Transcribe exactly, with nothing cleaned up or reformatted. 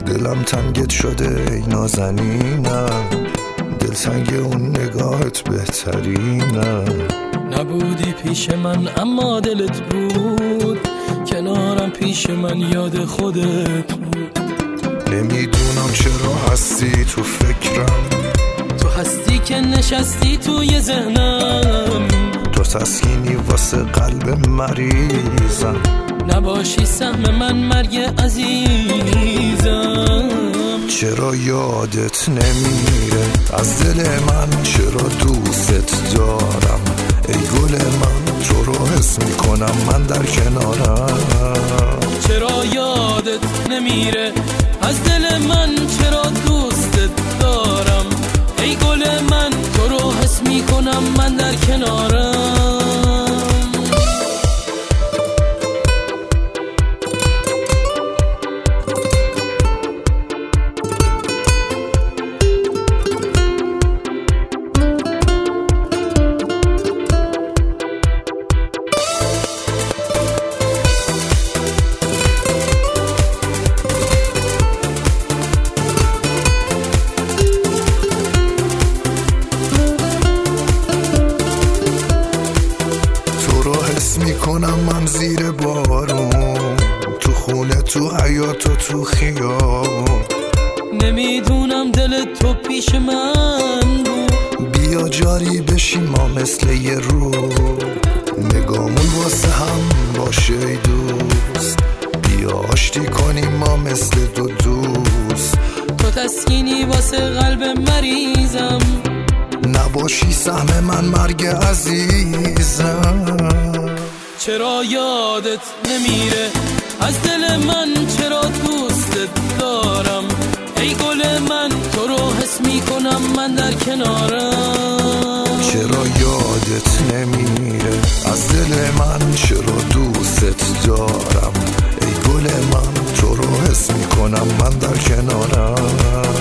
دلم تنگت شده ای نازنینم، دلتنگ اون نگاهت بهترینم. نبودی پیش من اما دلت بود، کنارم پیش من یاد خودت بود. نمیدونم چرا هستی تو فکرم، تو هستی که نشستی توی ذهنم، تو تسکینی واسه قلب مریضم. نباشی سهم من مرگ عزیزم. چرا یادت نمیره از دل من، چرا دوست دارم ای گل من، تو رو حس میکنم من در کنارم. چرا یادت نمیره از دل من، چرا دوستت دارم ای گل من، تو رو حس میکنم من در کنارم. میکنم من زیر بارون، تو خونه، تو حیاط و تو خیابون. نمیدونم دل تو پیش من بود، بیا جاری بشیم ما مثل یه رو، نگامون واسه هم باشه ای دوست. بیا آشتی کنیم ما مثل دو دوست، تو تسکینی واسه قلب مریضم. نباشی سهم من مرگ عزیزم. چرا یادت نمیره از دل من، چرا دوستت دارم ای گل من، تو رو حس میکنم من در کنارم. چرا یادت نمیره از دل من، چرا دوستت دارم ای گل من، تو رو حس میکنم من در کنارم.